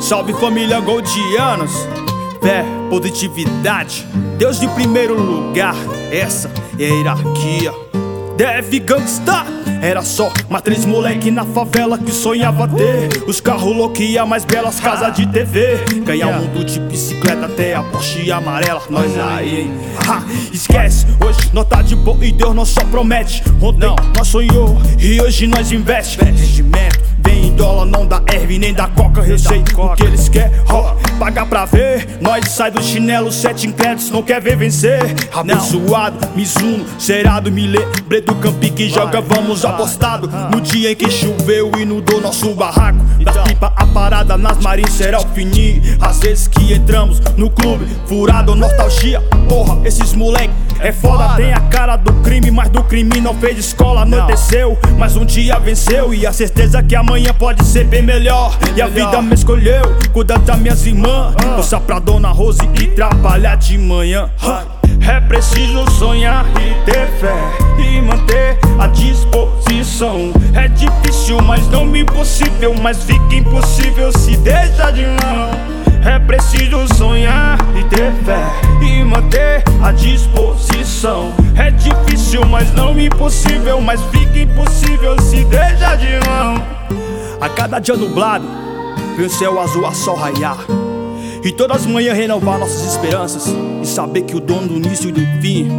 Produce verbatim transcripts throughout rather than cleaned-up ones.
Salve família Goldianos, fé, positividade, Deus de primeiro lugar, essa é a hierarquia. Deve Gangsta, era só matriz moleque na favela que sonhava ter os carros loucos e as mais belas casas de T V. Ganhar o mundo de bicicleta até a Porsche amarela. Nós aí, hein? Ha, esquece, hoje nós tá de boa e Deus não só promete. Ontem nós sonhou e hoje nós investe. Rendimento vem em dólar, não dá erve nem da coca. Eu sei o que eles querem, ó, pagar pra ver. Nós sai do chinelo, sete incréditos, não quer ver vencer. Abençoado, Mizuno, cerado, me lembrei do campi que joga, vamos apostado. No dia em que choveu e inundou nosso barraco, da pipa a parada nas marins será o fininho. Às vezes que entramos no clube, furado, nostalgia. Porra, esses moleque é foda, tem a cara do crime, mas do crime não fez escola. Anoiteceu, mas um dia venceu e a certeza que amanhã pode ser bem melhor. E a vida me escolheu, cuidar das minhas irmãs, força pra Dona Rose e trabalhar de manhã. É preciso sonhar e ter fé e manter a disposição. É difícil, mas não impossível, mas fica impossível se deixar de mão. É preciso sonhar e ter fé e manter a disposição. É difícil, mas não impossível, mas fica impossível se deixar de mão. A cada dia nublado, vem o céu azul a sol raiar, e todas as manhãs renovar nossas esperanças e saber que o dono do início e do fim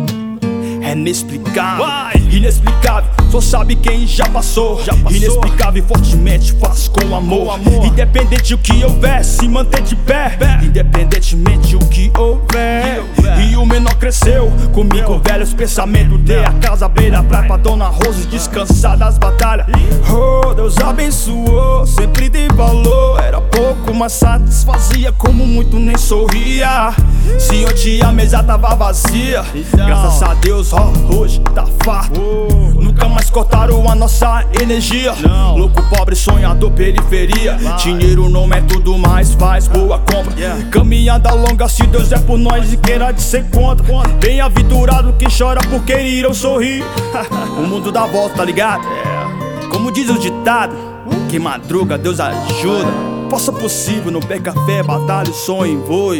é inexplicável. Inexplicável, só sabe quem já passou, já passou. Inexplicável e fortemente faz com amor, amor. Independente o que houver, se manter de pé, pé. Independentemente o que houver. E o menor cresceu comigo, Meu. velhos pensamentos. Dei a casa beira praia pra Dona Rose descansar das batalhas. Oh, Deus abençoou, sempre dei valor. Era pouco, mas satisfazia, como muito nem sorria. Se ontem a mesa tava vazia, graças a Deus, ó, hoje tá farto. Nunca mais cortaram a nossa energia. Não. Louco, pobre, sonhador, periferia. Vai. Dinheiro não é tudo, mas faz boa compra. yeah. Caminhada longa, se Deus é por nós e queira de ser contra. Bem-aventurado quem chora por quem irão sorrir. O mundo dá volta, tá ligado? yeah. Como diz o ditado, quem madruga Deus ajuda. Possa possível, não perca fé, batalha, sonho, voe.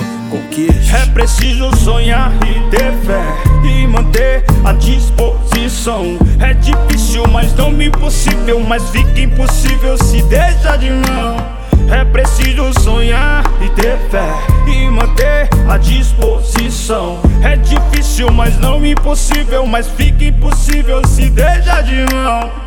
É preciso sonhar e ter fé e manter a disposição. É difícil, mas não impossível, mas fica impossível se deixar de mão. É preciso sonhar e ter fé e manter a disposição. É difícil, mas não impossível, mas fica impossível se deixar de mão.